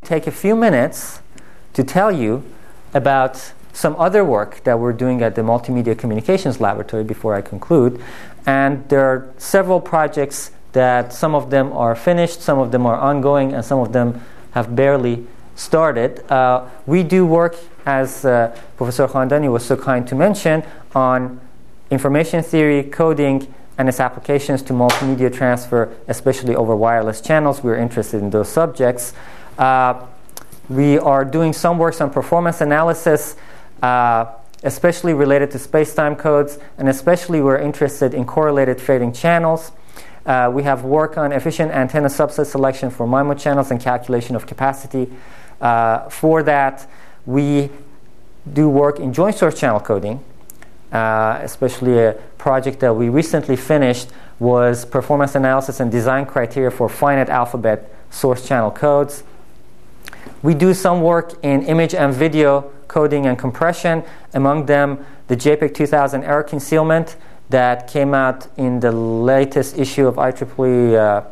take a few minutes to tell you about some other work that we're doing at the Multimedia Communications Laboratory before I conclude. And there are several projects that some of them are finished, some of them are ongoing, and some of them have barely started. We do work, as Professor Khandani was so kind to mention, on information theory, coding, and its applications to multimedia transfer, especially over wireless channels. We're interested in those subjects. We are doing some works on performance analysis, especially related to space-time codes, and especially we're interested in correlated fading channels. We have work on efficient antenna subset selection for MIMO channels and calculation of capacity. For that, we do work in joint source channel coding, especially a project that we recently finished was performance analysis and design criteria for finite alphabet source channel codes. We do some work in image and video coding and compression, among them the JPEG 2000 error concealment that came out in the latest issue of IEEE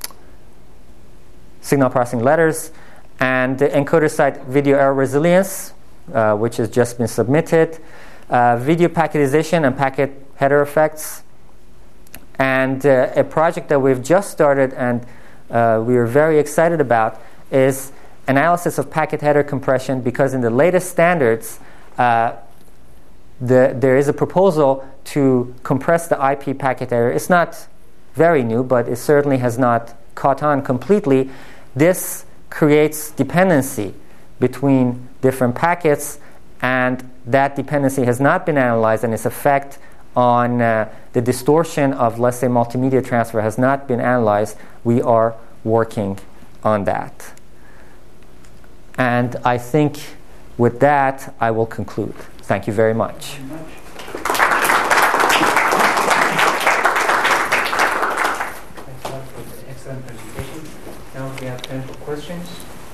Signal Processing Letters, and the encoder site video error resilience, which has just been submitted, video packetization and packet header effects, and a project that we've just started and we are very excited about is analysis of packet header compression, because in the latest standards there is a proposal to compress the IP packet header. It's not very new, but it certainly has not caught on completely. This creates dependency between different packets, and that dependency has not been analyzed, and its effect on the distortion of, let's say, multimedia transfer has not been analyzed. We are working on that. And I think with that, I will conclude. Thank you very much. Thanks a lot for the excellent presentation. Now we have time for questions.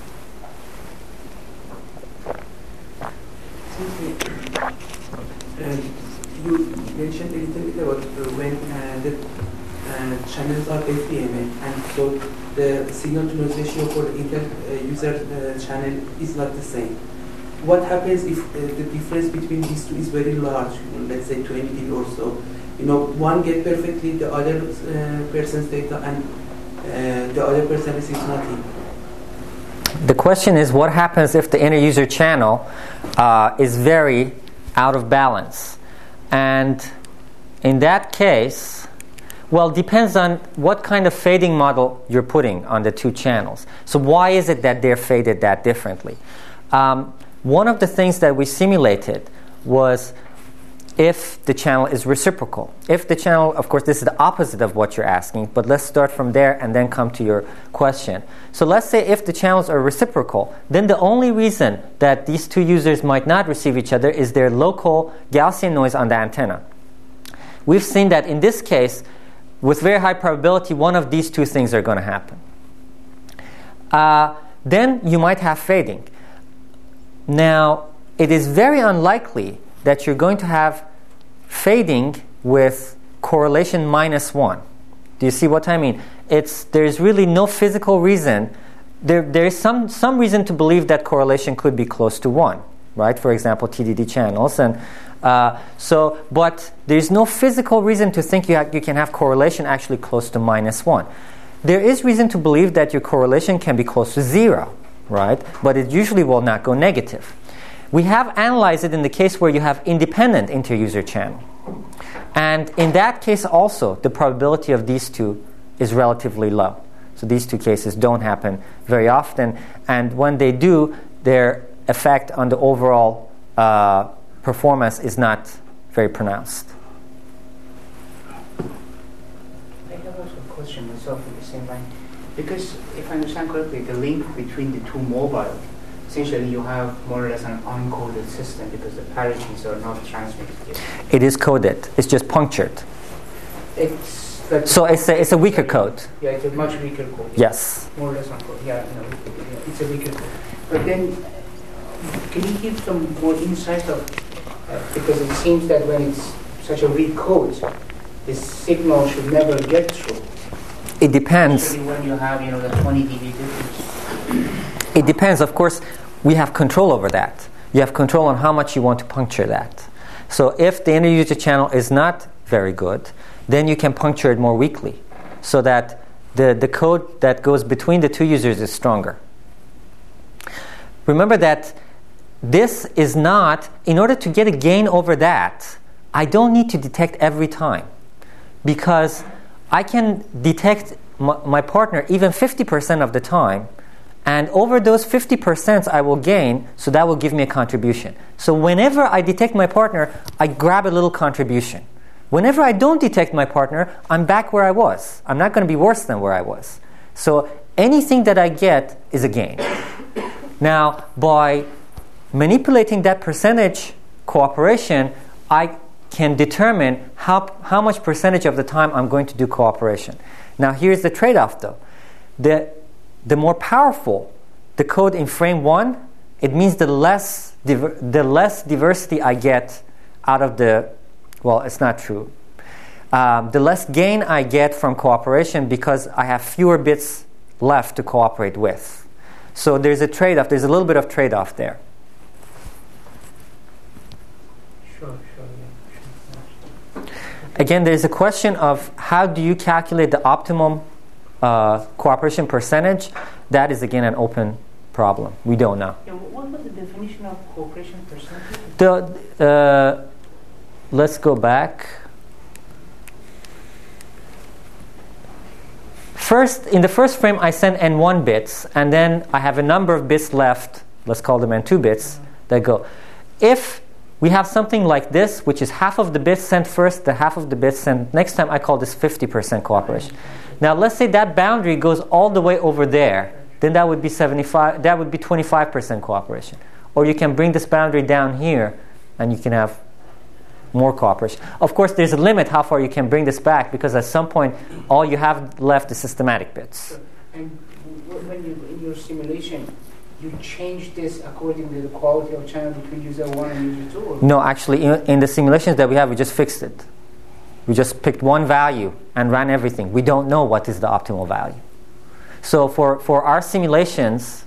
You mentioned a little bit about when the channels are FDMA, and so the signal-to-noise ratio for the inter-user channel is not the same. What happens if the difference between these two is very large, let's say 20 dB or so? One gets perfectly the other person's data, and the other person receives nothing. The question is, what happens if the inter-user channel is very out of balance? And in that case, well, it depends on what kind of fading model you're putting on the two channels. So why is it that they're faded that differently? One of the things that we simulated was if the channel is reciprocal. If the channel, of course, this is the opposite of what you're asking, but let's start from there and then come to your question. So let's say if the channels are reciprocal, then the only reason that these two users might not receive each other is their local Gaussian noise on the antenna. We've seen that in this case, with very high probability, one of these two things are going to happen. Then you might have fading. Now, it is very unlikely that you're going to have fading with correlation -1. Do you see what I mean? There's really no physical reason. There is some reason to believe that correlation could be close to 1, right? For example, TDD channels. And but there's no physical reason to think you can have correlation actually close to -1. There is reason to believe that your correlation can be close to 0, right? But it usually will not go negative. We have analyzed it in the case where you have independent inter-user channel. And in that case also, the probability of these two is relatively low. So these two cases don't happen very often. And when they do, their effect on the overall performance is not very pronounced. I have also a question myself in the same line. Because if I understand correctly, the link between the two mobile, essentially you have more or less an uncoded system because the parities are not transmitted yet. It is coded. It's just punctured. So it's a weaker code. Yeah, it's a much weaker code. Yes. More or less uncoded. Yeah, it's a weaker code. But then, can you give some more insight of, because it seems that when it's such a weak code, the signal should never get through. It depends. Especially when you have, the 20 dB difference. It depends. Of course, we have control over that. You have control on how much you want to puncture that. So if the inter-user channel is not very good, then you can puncture it more weakly so that the code that goes between the two users is stronger. Remember that this is not, in order to get a gain over that, I don't need to detect every time, because I can detect my partner even 50% of the time, and over those 50% I will gain, so that will give me a contribution. So whenever I detect my partner, I grab a little contribution. Whenever I don't detect my partner, I'm back where I was. I'm not going to be worse than where I was. So anything that I get is a gain. Now, by manipulating that percentage cooperation, I can determine how much percentage of the time I'm going to do cooperation. Now, here's the trade-off, though. The more powerful the code in frame 1, it means the less diversity I get out of the... Well, it's not true. The less gain I get from cooperation because I have fewer bits left to cooperate with. So there's a trade-off. There's a little bit of trade-off there. Sure. Again, there's a question of how do you calculate the optimum cooperation percentage. That is, again, an open problem. We don't know. Yeah, what was the definition of cooperation percentage? Let's go back. First, in the first frame, I send N1 bits, and then I have a number of bits left, let's call them N2 bits, that go. If we have something like this, which is half of the bits sent first, the half of the bits sent next time, I call this 50% cooperation. Now, let's say that boundary goes all the way over there, then that would be 75. That would be 25% cooperation. Or you can bring this boundary down here, and you can have more cooperation. Of course, there's a limit how far you can bring this back, because at some point, all you have left is systematic bits. Sure. And when you, in your simulation, you change this according to the quality of channel between user 1 and user 2? Or? No, actually, in the simulations that we have, we just fixed it. We just picked one value and ran everything. We don't know what is the optimal value. So for our simulations,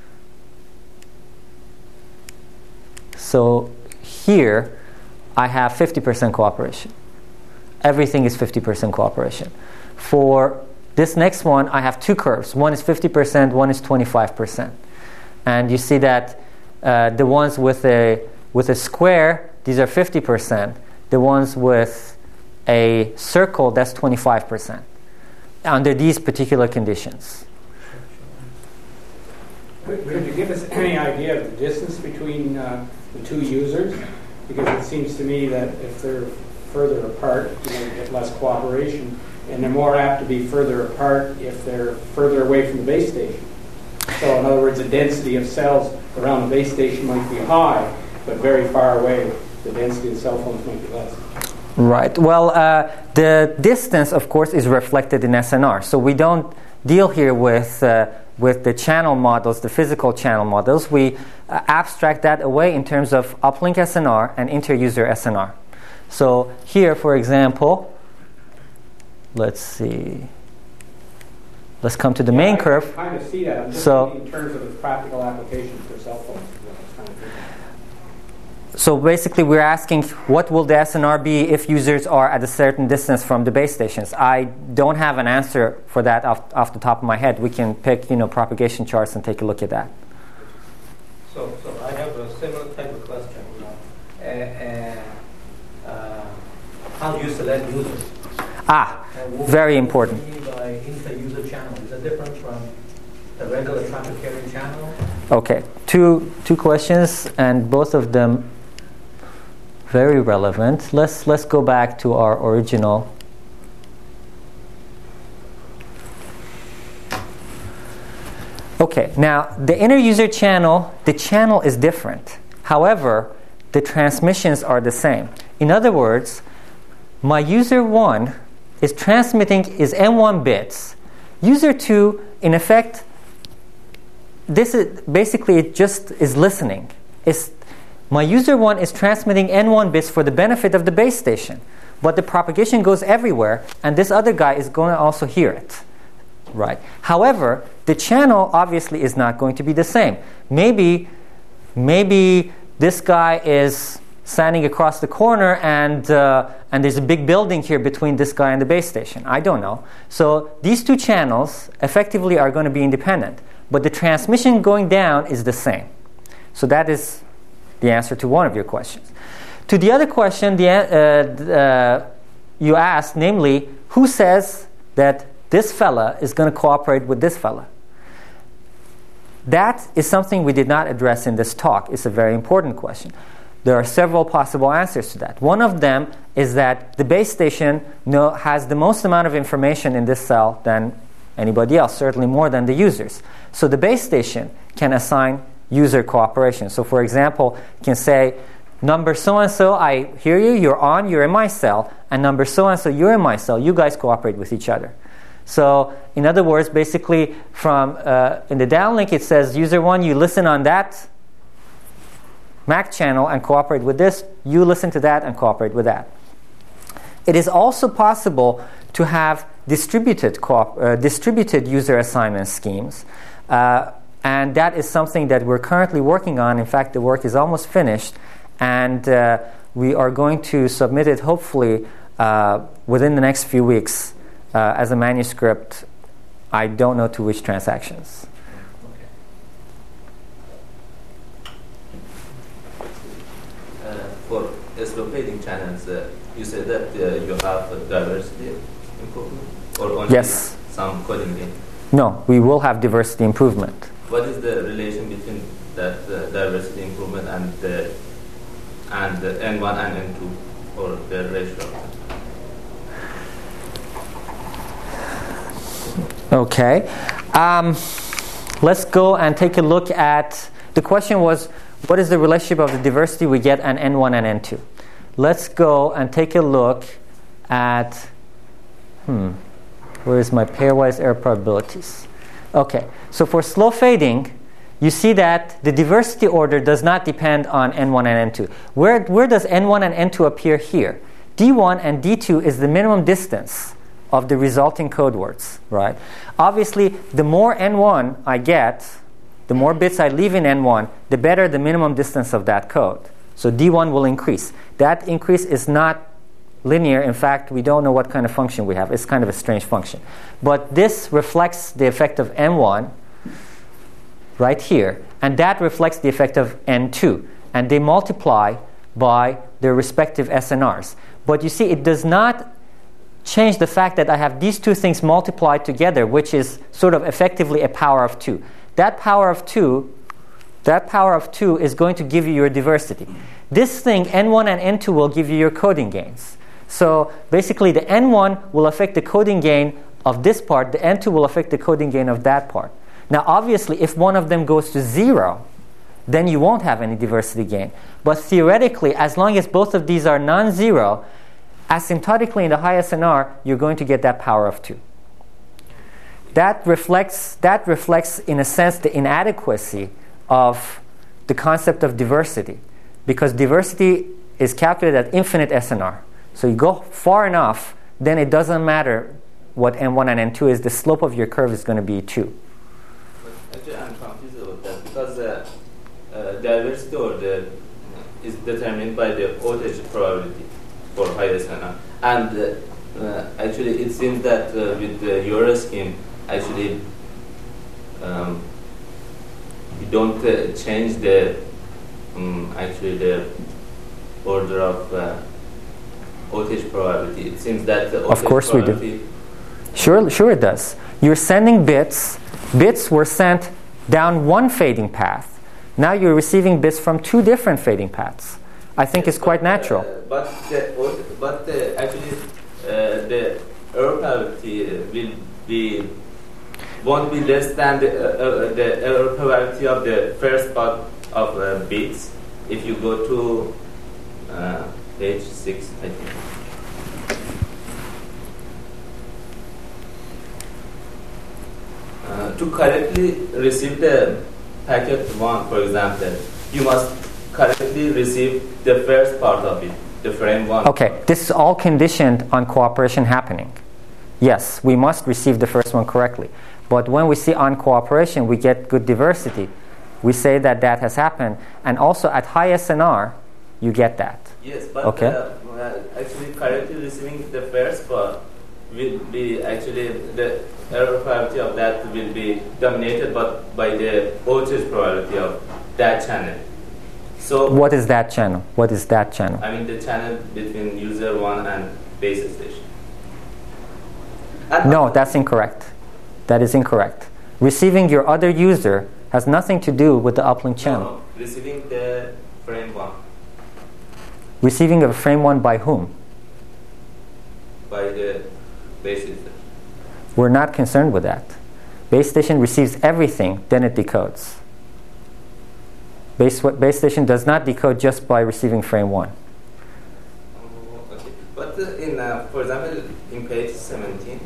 so here, I have 50% cooperation. Everything is 50% cooperation. For this next one, I have two curves. One is 50%, one is 25%. And you see that the ones with a square, these are 50%. The ones with a circle, that's 25%. Under these particular conditions. Could you give us any idea of the distance between the two users? Because it seems to me that if they're further apart, you get less cooperation, and they're more apt to be further apart if they're further away from the base station. So in other words, the density of cells around the base station might be high, but very far away, the density of cell phones might be less. Right. Well, the distance, of course, is reflected in SNR. So we don't deal here with the channel models, the physical channel models. We abstract that away in terms of uplink SNR and inter-user SNR. So here, for example, let's see. Let's come to the main curve. I kind of see that. I'm just thinking in terms of its practical application for cell phones. So basically, we're asking what will the SNR be if users are at a certain distance from the base stations. I don't have an answer for that off the top of my head. We can pick, propagation charts and take a look at that. So I have a similar type of question. How do you select users? Very important. What do you mean by inter-user channel? Is that different from the regular traffic carrying channel? Okay, two questions, and both of them very relevant. Let's go back to our original. Okay, now the inter-user channel, the channel is different. However, the transmissions are the same. In other words, my user 1 is transmitting is N1 bits. User 2, in effect, this is basically it just is listening. My user 1 is transmitting N1 bits for the benefit of the base station, but the propagation goes everywhere, and this other guy is going to also hear it. right? However, the channel obviously is not going to be the same. Maybe this guy is standing across the corner and there's a big building here between this guy and the base station. I don't know. So these two channels effectively are going to be independent, but the transmission going down is the same. So that is the answer to one of your questions. To the other question you asked, namely, who says that this fella is going to cooperate with this fella? That is something we did not address in this talk. It's a very important question. There are several possible answers to that. One of them is that the base station has the most amount of information in this cell than anybody else, certainly more than the users. So the base station can assign user cooperation. So for example, you can say, number so-and-so, I hear you, you're in my cell, and number so-and-so, you're in my cell, you guys cooperate with each other. So in other words, basically from in the downlink it says, user 1, you listen on that MAC channel and cooperate with this, you listen to that and cooperate with that. It is also possible to have distributed user assignment schemes, and that is something that we're currently working on. In fact, the work is almost finished, and we are going to submit it hopefully within the next few weeks as a manuscript. I don't know to which transactions. For slow fading channels, you said that you have diversity improvement, or only yes. Some coding gain? No, we will have diversity improvement. What is the relation between that diversity improvement and the N1 and N2, or the ratio? Okay. Let's go and take a look at, the question was, what is the relationship of the diversity we get on N1 and N2? Let's go and take a look at, where is my pairwise error probabilities? Okay, so for slow fading, you see that the diversity order does not depend on N1 and N2. Where does N1 and N2 appear here? D1 and D2 is the minimum distance of the resulting code words, right? Obviously, the more N1 I get, the more bits I leave in N1, the better the minimum distance of that code. So D1 will increase. That increase is not linear. In fact, we don't know what kind of function we have. It's kind of a strange function. But this reflects the effect of N1 right here, and that reflects the effect of N2. And they multiply by their respective SNRs. But you see, it does not change the fact that I have these two things multiplied together, which is sort of effectively a power of 2. That power of 2 is going to give you your diversity. This thing, N1 and N2, will give you your coding gains. So basically, the N1 will affect the coding gain of this part. The N2 will affect the coding gain of that part. Now, obviously, if one of them goes to 0, then you won't have any diversity gain. But theoretically, as long as both of these are non-zero, asymptotically in the high SNR, you're going to get that power of 2. That reflects, in a sense, the inadequacy of the concept of diversity, because diversity is calculated at infinite SNR. So you go far enough, then it doesn't matter what N1 and N2 is. The slope of your curve is going to be 2. Actually, I'm confused about that, because diversity order is determined by the outage probability for high SNR. And actually, it seems that with your scheme, actually, you don't change the the order of outage probability. It seems that the outage of course we do. Sure it does. You're sending bits. Bits were sent down one fading path. Now you're receiving bits from 2 different fading paths. I think it's quite natural. But actually, the error probability won't be less than the error probability of the first part of bits if you go to page 6, I think. To correctly receive the packet 1, for example, you must correctly receive the first part of it, the frame 1. Okay, this is all conditioned on cooperation happening. Yes, we must receive the first one correctly. But when we see uncooperation, we get good diversity. We say that that has happened. And also at high SNR, you get that. Yes, but okay. Actually correctly receiving the first part will be actually the error probability of that will be dominated by the outage probability of that channel. So what is that channel? What is that channel? I mean the channel between user 1 and base station. No, that's incorrect. That is incorrect. Receiving your other user has nothing to do with the uplink channel. No, receiving the frame 1. Receiving a frame 1 by whom? By the base station. We're not concerned with that. Base station receives everything, then it decodes. Base station does not decode just by receiving frame 1. Okay. But for example, in page 17,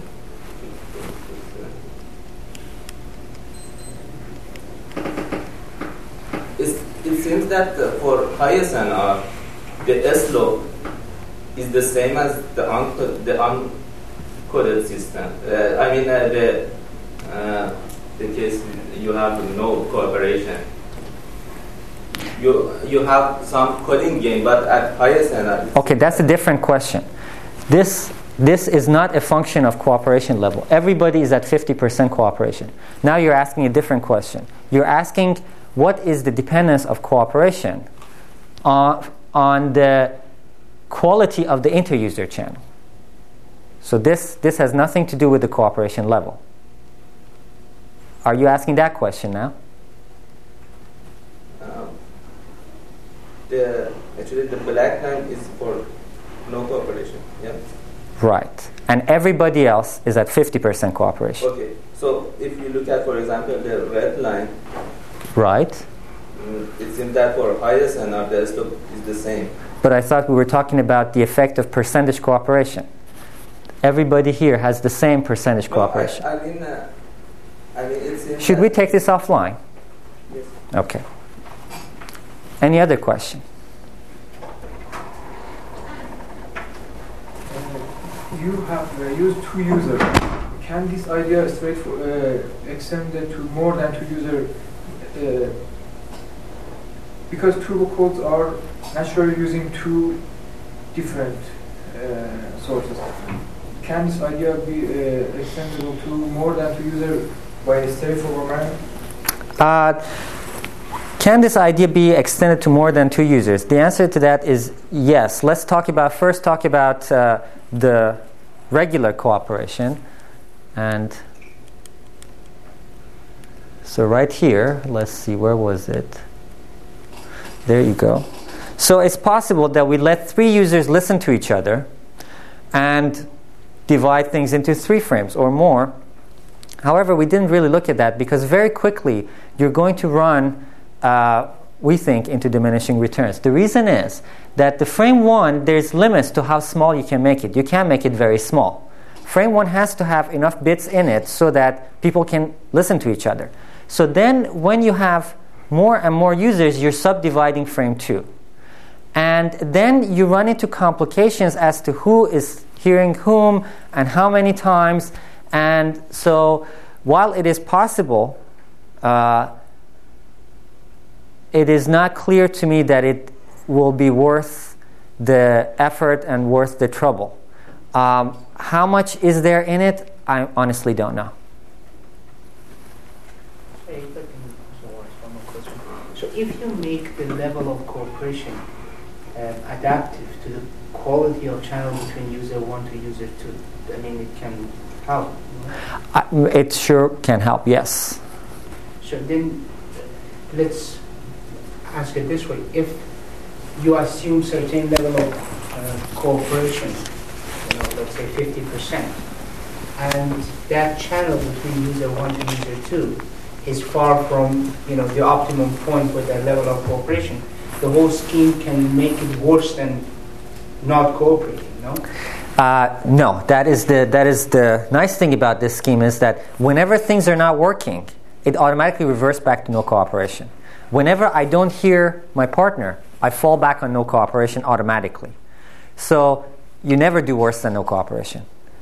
it seems that for high SNR, the slope is the same as the uncoded system. The case you have no cooperation. You have some coding gain, but at high SNR. Okay, that's a different question. This is not a function of cooperation level. Everybody is at 50% cooperation. Now you're asking a different question. You're asking what is the dependence of cooperation on the quality of the inter-user channel. So this has nothing to do with the cooperation level. Are you asking that question now? Actually, the black line is for no cooperation. Yeah. Right. And everybody else is at 50% cooperation. Okay. So if you look at, for example, the red line. Right. It seems that for high SNR, the slope is the same. But I thought we were talking about the effect of percentage cooperation. Everybody here has the same percentage cooperation. I mean, it seems. Should we take this offline? Yes. Okay. Any other question? You have used two users. Can this idea extend to more than two users? Because turbo codes are naturally using two different sources. Can this idea be extendable to more than two users by a straightforward manner? Can this idea be extended to more than two users? The answer to that is yes. Let's first talk about the regular cooperation. And so right here, let's see, where was it? There you go. So it's possible that we let three users listen to each other and divide things into 3 frames or more. However, we didn't really look at that because very quickly you're going to run we think, into diminishing returns. The reason is that the frame 1, there's limits to how small you can make it. You can't make it very small. Frame 1 has to have enough bits in it so that people can listen to each other. So then when you have more and more users, you're subdividing frame 2. And then you run into complications as to who is hearing whom and how many times. And so while it is possible, it is not clear to me that it will be worth the effort and worth the trouble. How much is there in it? I honestly don't know. So if you make the level of cooperation adaptive to the quality of channel between user 1 to user 2, I mean, it can help. It sure can help, yes. So then let's ask it this way. If you assume certain level of cooperation, let's say 50%, and that channel between user 1 to user 2 is far from the optimum point with that level of cooperation, the whole scheme can make it worse than not cooperating, no? No, that is the nice thing about this scheme is that whenever things are not working, it automatically reverts back to no cooperation. Whenever I don't hear my partner, I fall back on no cooperation automatically. So you never do worse than no cooperation.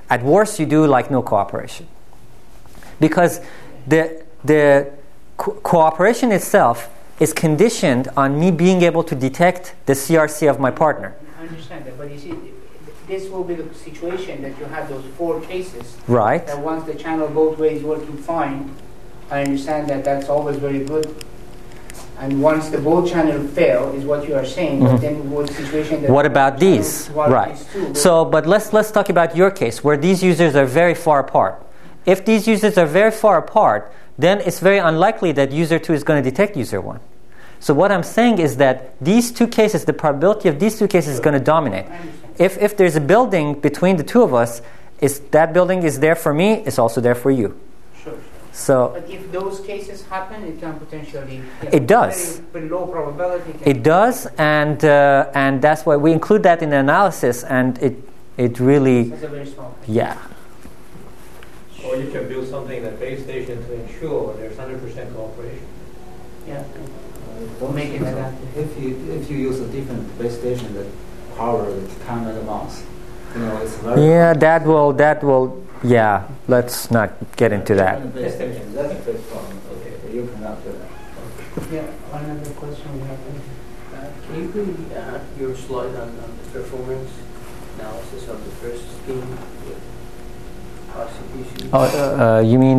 At worst, you do like no cooperation. Because the cooperation itself is conditioned on me being able to detect the CRC of my partner. I understand that, but you see, this will be the situation that you have those 4 cases. Right. That once the channel both ways working fine, I understand that that's always very good. And once the both channel fail, is what you are saying. But then what situation? That what about these? Right. So, but let's talk about your case where these users are very far apart. If these users are very far apart, then it's very unlikely that user 2 is going to detect user 1. So what I'm saying is that these 2 cases, the probability of these 2 cases is going to dominate. If there's a building between the 2 of us, that building is there for me, it's also there for you. Sure. So, but if those cases happen, it can potentially. It does. Very low probability. It does, and that's why we include that in the analysis, and it really. It's a very small case. Yeah. Or you can build something in the base station to ensure there's 100% cooperation. Yeah. We'll make it adaptive. If you use a different base station that power the camera and the mouse, it's very. Yeah, that will. Yeah, let's not get into that. Base station, that's a big problem. Okay, you cannot do that. Yeah. Another question we have. Can you really add your slide on the performance analysis of the first scheme with possibly? Oh, you mean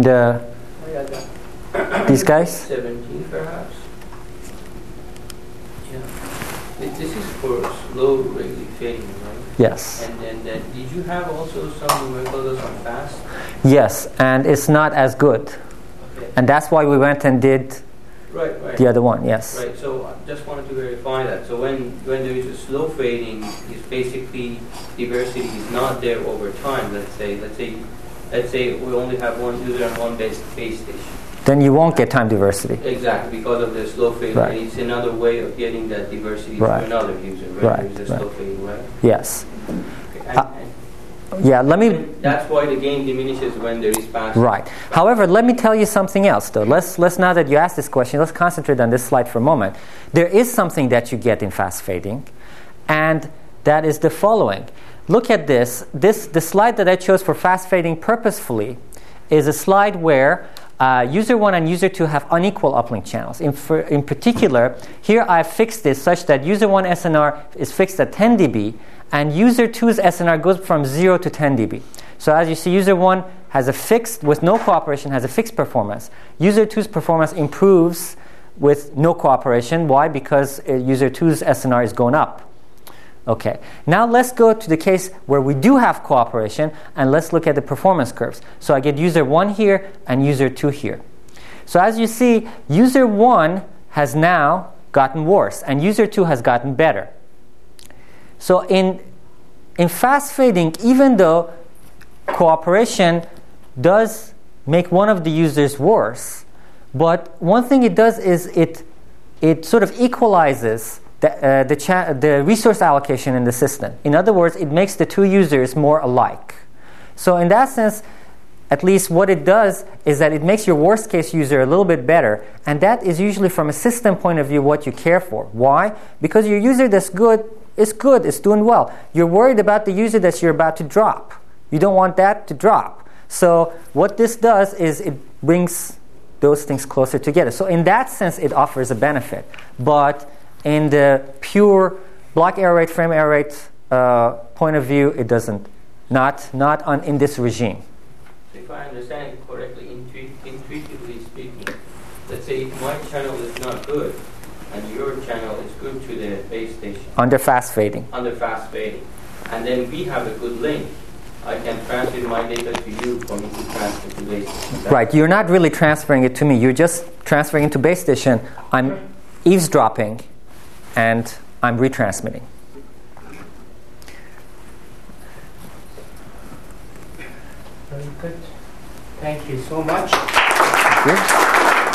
these guys? 17 perhaps. Yeah. This is for slow regularly fading, right? Yes. And then did you have also some numericals on fast? Yes, and it's not as good. Okay. And that's why we went and did right. the other one, yes. Right, so I just wanted to verify that. So when there is a slow fading, is basically diversity is not there over time, let's say we only have one user and one base station. Then you won't get time diversity. Exactly, because of the slow fading. Right. It's another way of getting that diversity Right. to another user, right? Right, There's a slow fading, right? Yes. Okay. Yeah, let me. That's why the gain diminishes when there is fast. Right. However, let me tell you something else, though. Let's now that you asked this question, let's concentrate on this slide for a moment. There is something that you get in fast fading, and that is the following. Look at this. The slide that I chose for fast fading purposefully is a slide where user 1 and user 2 have unequal uplink channels. In particular, here I've fixed this such that user 1 SNR is fixed at 10 dB, and user 2's SNR goes from 0 to 10 dB. So as you see, user 1 has a fixed, with no cooperation, has a fixed performance. User 2's performance improves with no cooperation. Why? Because user 2's SNR is going up. Okay, now let's go to the case where we do have cooperation, and let's look at the performance curves. So I get user 1 here and user 2 here. So as you see, user 1 has now gotten worse, and user 2 has gotten better. So in fast fading, even though cooperation does make one of the users worse, but one thing it does is it sort of equalizes the resource allocation in the system. In other words, it makes the 2 users more alike. So in that sense, at least what it does is that it makes your worst case user a little bit better, and that is usually from a system point of view what you care for. Why? Because your user that's good, it's doing well. You're worried about the user that you're about to drop. You don't want that to drop. So what this does is it brings those things closer together. So in that sense, it offers a benefit. But in the pure block error rate, frame error rate point of view, it doesn't. Not in this regime. So if I understand it correctly, intuitively speaking, let's say if my channel is not good and your channel is good to the base station. Under fast fading. Under fast fading. And then we have a good link. I can transfer my data to you for me to transfer to base station. Right. You're not really transferring it to me. You're just transferring it to base station. I'm eavesdropping and I'm retransmitting. Very good. Thank you so much. Thank you.